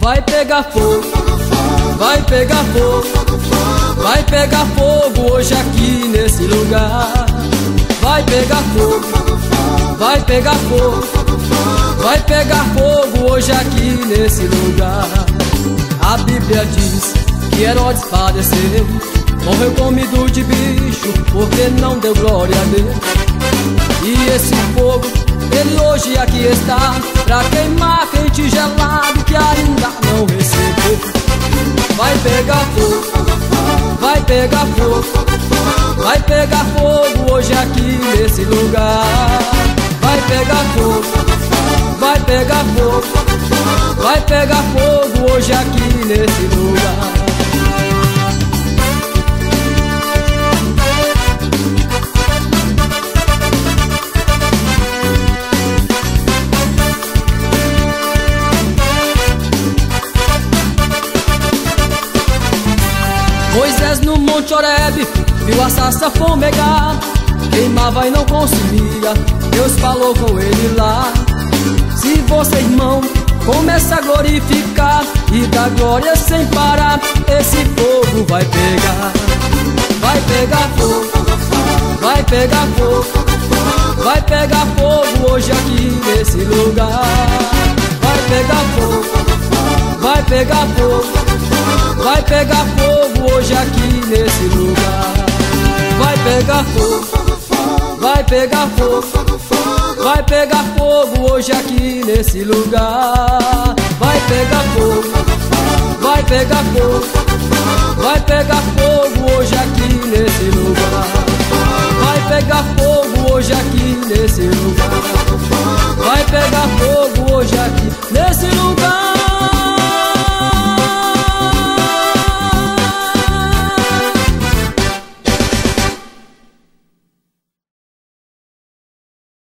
vai pegar fogo, vai pegar fogo, vai pegar fogo hoje aqui nesse lugar. Vai pegar fogo, vai pegar fogo, vai pegar fogo hoje aqui nesse lugar. A Bíblia diz que Herodes padeceu, morreu comido de bicho, porque não deu glória a Deus. E esse fogo, ele hoje aqui está, pra queimar quente e gelado que ainda não recebeu. Vai pegar fogo, vai pegar fogo, vai pegar fogo hoje aqui nesse lugar. Vai pegar fogo, vai pegar fogo, vai pegar fogo hoje aqui nesse lugar. Moisés no Monte Horebe viu a sarça fumegar, queimava e não consumia. Deus falou com ele lá: se você, irmão, começa a glorificar e dá glória sem parar, esse fogo vai pegar. Vai pegar fogo, vai pegar fogo, vai pegar fogo hoje aqui nesse lugar. Vai pegar fogo, vai pegar fogo, vai pegar fogo hoje aqui nesse lugar. Vai pegar fogo, vai pegar fogo, vai pegar fogo hoje aqui nesse lugar. Vai pegar fogo, vai pegar fogo, vai pegar fogo